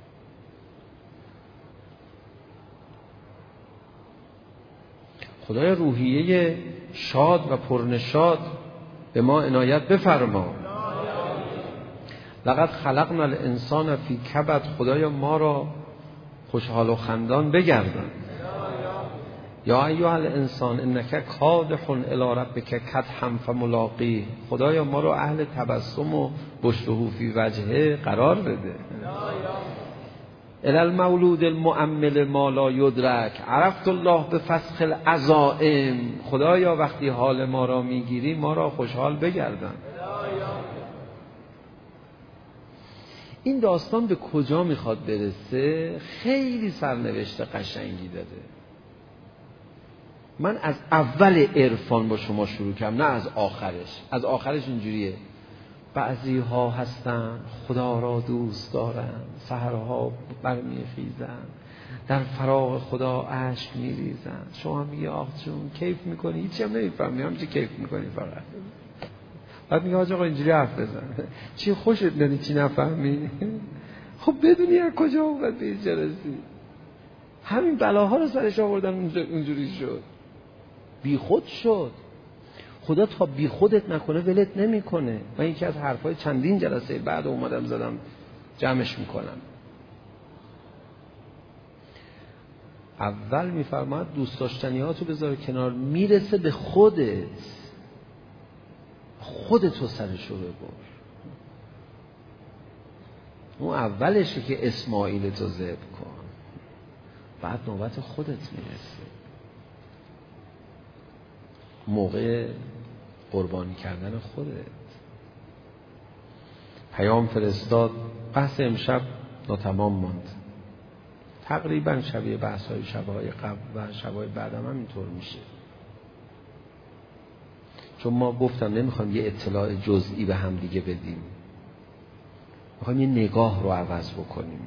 خدای روحیه شاد و پرنشاد به ما عنایت بفرما. لقد خلقنا الانسان فی کبد. خدایا ما را خوشحال و خندان بگردان. یا ایها الانسان انک کادح الی ربک کدحا فملاقیه. خدایا ما رو اهل تبسم و بشره فی وجهه قرار بده. الی المولود المؤمل ما لا یدرک. عرفت الله بفسخ العزائم. خدایا وقتی حال ما را میگیری ما را خوشحال بگردان. این داستان به کجا میخواد برسه؟ خیلی سرنوشت قشنگی داده. من از اول عرفان با شما شروع کردم نه از آخرش. از آخرش اینجوریه بعضی ها هستن خدا را دوست دارن، سحرها برمیخیزن، در فراغ خدا اشک میریزن. شما میگه آخ جون کیف میکنی؟ هیچی هم نمیفهمی هم چی کیف میکنی فقط. بعد میگه آقا اینجوری حرف بزن چی خوشت نمی چی نفهمی. خب بدونی از کجا اومد به اینجا رسید؟ همین بلاها رو سرش آوردن اونجوری شد، بی خود شد. خدا تا بی خودت نکنه ولت نمیکنه. من یکی از حرفای چندین جلسه بعد اومدم زدم جمعش میکنم. اول میفرماد دوست داشتنیاتو بذار کنار، میرسه به خودت، خودتو سرشو ببر. اون اولشه که اسماعیل تو ذبح کن، بعد نوبت خودت میرسه. موقع قربانی کردن خودت. پیام فرستاد. بحث امشب ناتمام ماند. تقریبا شبیه بحث‌های شب‌های قبل و شب‌های بعدم هم اینطور میشه. چون ما گفتم نمیخوایم یه اطلاع جزئی به هم دیگه بدیم، میخوایم یه نگاه رو عوض بکنیم.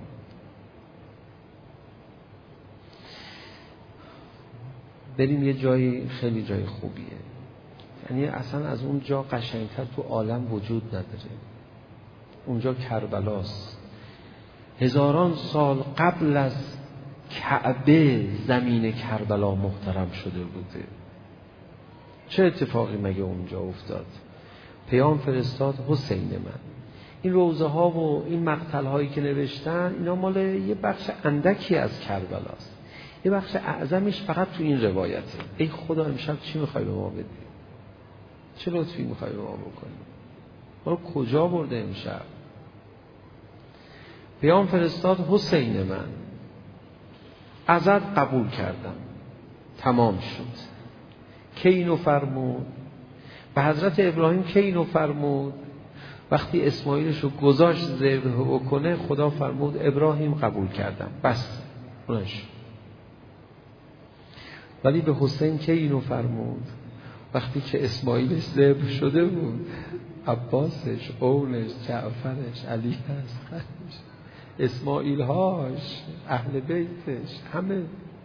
بریم یه جایی خیلی جای خوبیه، یعنی اصلا از اون جا قشنگتر تو عالم وجود نداره. اونجا کربلاست. هزاران سال قبل از کعبه زمین کربلا محترم شده بوده. چه اتفاقی مگه اونجا افتاد؟ پیام فرستاد حسین من. این روزه ها و این مقتل هایی که نوشتن اینا مال یه بخش اندکی از کربلاست. یه بخش اعظمش فقط تو این روایته. ای خدا امشب چی میخوای به ما بدی؟ چه لطفی میخوای به ما بکنی؟ ما رو کجا برده امشب؟ پیام فرستاد حسین من، ازت قبول کردم، تمام شد. کی اینو فرمود؟ به حضرت ابراهیم کی اینو فرمود؟ وقتی اسماعیلشو گذاشت ذبح بکنه خدا فرمود ابراهیم قبول کردم، بس اونش. ولی به حسین کی اینو فرمود؟ وقتی که اسماعیلش ذبح شده بود. عباسش، اولش، جعفرش، علی هستش، اسماعیل هاش، اهل بیتش، همه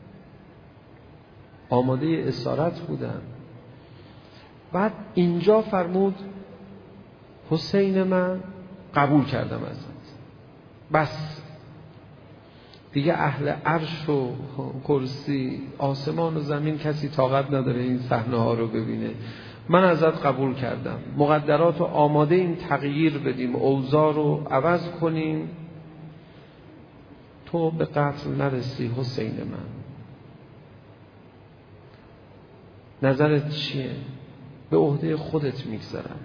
آماده اسارت بودن. بعد اینجا فرمود حسین من قبول کردم ازت، بس دیگه اهل عرش و کرسی، آسمان و زمین کسی طاقت نداره این صحنه ها رو ببینه. من ازت قبول کردم، مقدرات رو آماده این تغییر بدیم، اوضاع رو عوض کنیم، تو به قتل نرسی حسین من. نظرت چیه؟ به عهده خودت میگذارم.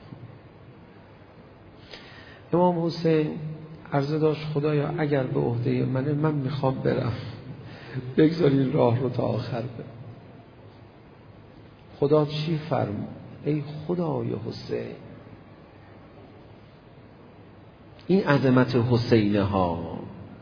امام حسین عرضه داشت خدایا اگر به عهده منه من میخوام برم، بگذاری راه رو تا آخر برم. خدا چی فرمود؟ ای خدای حسین، این عظمت حسینه ها،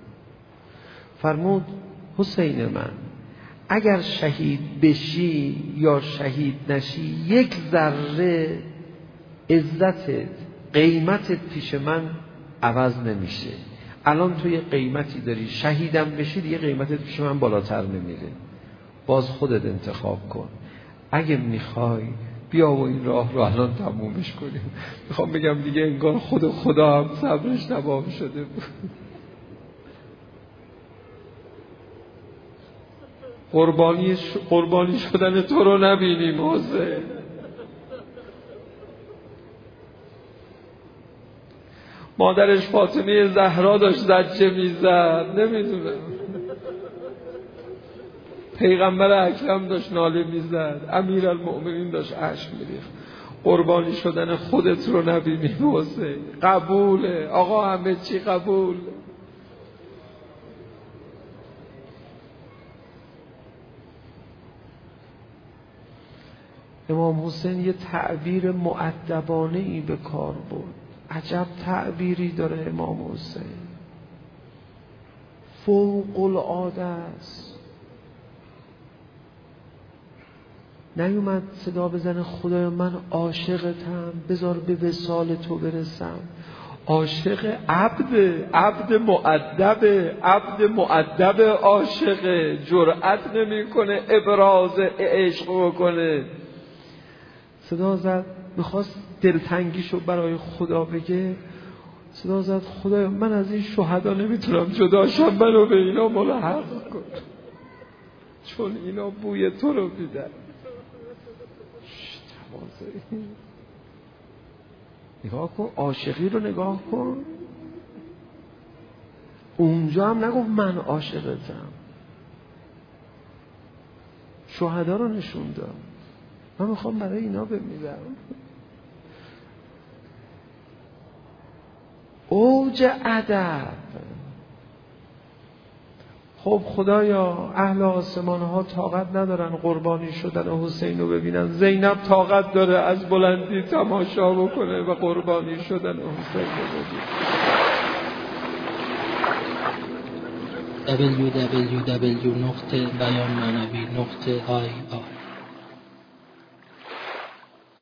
فرمود حسین من اگر شهید بشی یا شهید نشی یک ذره عزتت، قیمتت پیش من عوض نمیشه. الان تو یه قیمتی داری، شهیدم بشی دیگه قیمتت پیش من بالاتر نمیره، باز خودت انتخاب کن. اگه میخوای بیا و این راه رو الان تمومش کنیم. میخوام بگم دیگه انگار خود خدا هم صبرش تمام شده بود. قربانی, ش... قربانی شدن تو رو نبینیم حسین. مادرش فاطمه زهرا داشت زجه میزد، نمیدونم پیغمبر اکرم داشت ناله میزد، امیرالمؤمنین داشت اشک میریخت. قربانی شدن خودت رو نبینیم حسین. قبوله آقا، همه چی قبول. امام حسین یه تعبیر مؤدبانه ای به کار برد. عجب تعبیری داره امام حسین، فوق العاده است. نیومد صدا بزنه خدای من عاشقتم بذار به وصال تو برسم. عاشق عبد، عبد مؤدب، عبد مؤدب عاشق، جرأت نمیکنه ابراز عشق بکنه. صدا زد، میخواست دلتنگیشو برای خدا بگه، صدا زد خدای من از این شهدا نمیتونم جدا شم، منو به اینا ملحق کن چون اینا بوی تو رو میدن. نگاه کن، عاشقی رو نگاه کن. اونجا هم نگفت من عاشقتم، شهدا رو نشون داد، من میخوام برای اینا بمیرم. اوج ادب. خب خدایا اهل آسمان ها طاقت ندارن قربانی شدن حسین رو ببینن، زینب طاقت داره از بلندی تماشا بکنه و قربانی شدن حسین رو ببینه. دبلیو دبلیو دبلیو نقطه بیان معنوی نقطه آی آر